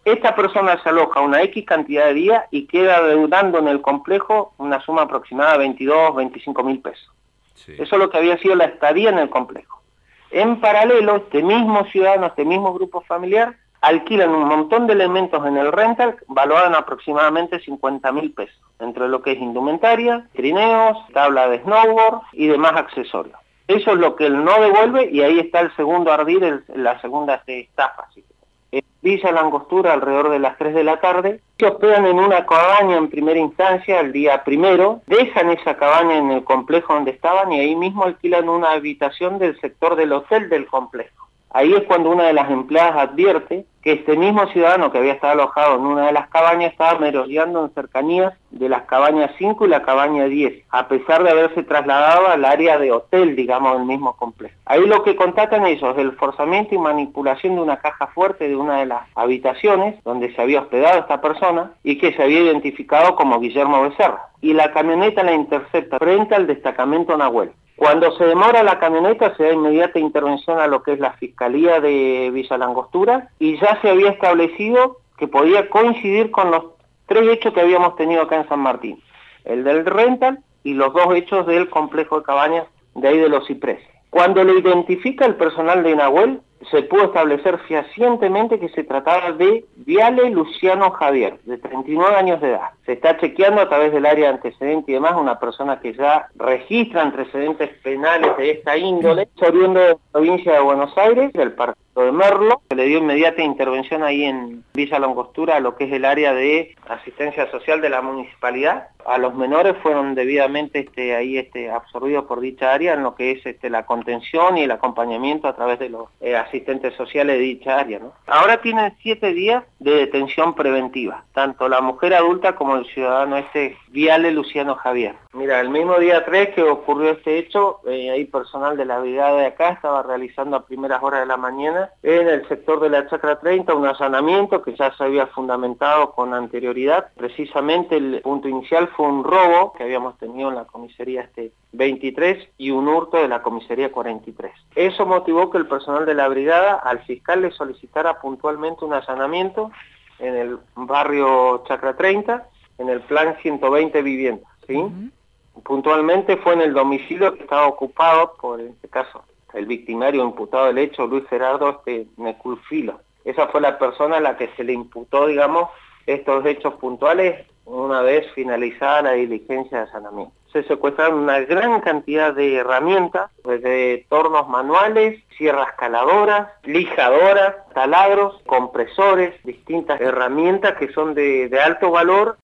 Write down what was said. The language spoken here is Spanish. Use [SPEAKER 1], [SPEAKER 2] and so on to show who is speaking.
[SPEAKER 1] Esta persona se aloja una X cantidad de días y queda deudando en el complejo una suma aproximada de 22, 25 mil pesos. Sí. Eso es lo que había sido la estadía en el complejo. En paralelo, este mismo ciudadano, este mismo grupo familiar, alquilan un montón de elementos en el rental, valoran aproximadamente 50 mil pesos, entre lo que es indumentaria, trineos, tabla de snowboard y demás accesorios. Eso es lo que él no devuelve y ahí está el segundo ardid, la segunda estafa. En Villa Langostura, alrededor de las 3 de la tarde, se hospedan en una cabaña en primera instancia el día primero, dejan esa cabaña en el complejo donde estaban y ahí mismo alquilan una habitación del sector del hotel del complejo. Ahí es cuando una de las empleadas advierte que este mismo ciudadano que había estado alojado en una de las cabañas estaba merodeando en cercanías de las cabañas 5 y la cabaña 10, a pesar de haberse trasladado al área de hotel, digamos, del mismo complejo. Ahí lo que contatan ellos es el forzamiento y manipulación de una caja fuerte de una de las habitaciones donde se había hospedado esta persona y que se había identificado como Guillermo Becerra. Y la camioneta la intercepta frente al destacamento Nahuel. Cuando se demora la camioneta se da inmediata intervención a lo que es la Fiscalía de Villa Langostura y ya se había establecido que podía coincidir con los 3 hechos que habíamos tenido acá en San Martín. El del rental y los 2 hechos del complejo de cabañas de ahí de los Cipreses. Cuando le identifica el personal de Nahuel, se pudo establecer fehacientemente que se trataba de Viale Luciano Javier, de 39 años de edad. Se está chequeando a través del área de antecedentes y demás, una persona que ya registra antecedentes penales de esta índole, oriundo de la provincia de Buenos Aires, del partido de Merlo. Se le dio inmediata intervención ahí en Villa Langostura, a lo que es el área de asistencia social de la municipalidad. A los menores fueron debidamente absorbidos por dicha área en lo que es la contención y el acompañamiento a través de los asistentes sociales de dicha área, ¿no? Ahora tienen 7 días de detención preventiva, tanto la mujer adulta como el ciudadano Viale Luciano Javier. Mira, el mismo día 3 que ocurrió este hecho, ahí personal de la brigada de acá estaba realizando a primeras horas de la mañana en el sector de la Chacra 30 un allanamiento que ya se había fundamentado con anterioridad. Precisamente el punto inicial fue un robo que habíamos tenido en la comisaría 23 y un hurto de la comisaría 43. Eso motivó que el personal de la brigada al fiscal le solicitara puntualmente un allanamiento en el barrio Chacra 30, en el plan 120 viviendas, ¿sí? Puntualmente fue en el domicilio que estaba ocupado por, en este caso, el victimario imputado del hecho, Luis Gerardo Neculfilo. Esa fue la persona a la que se le imputó, digamos, estos hechos puntuales una vez finalizada la diligencia de allanamiento. Se secuestraron una gran cantidad de herramientas, desde tornos manuales, sierras caladoras, lijadoras, taladros, compresores, distintas herramientas que son de alto valor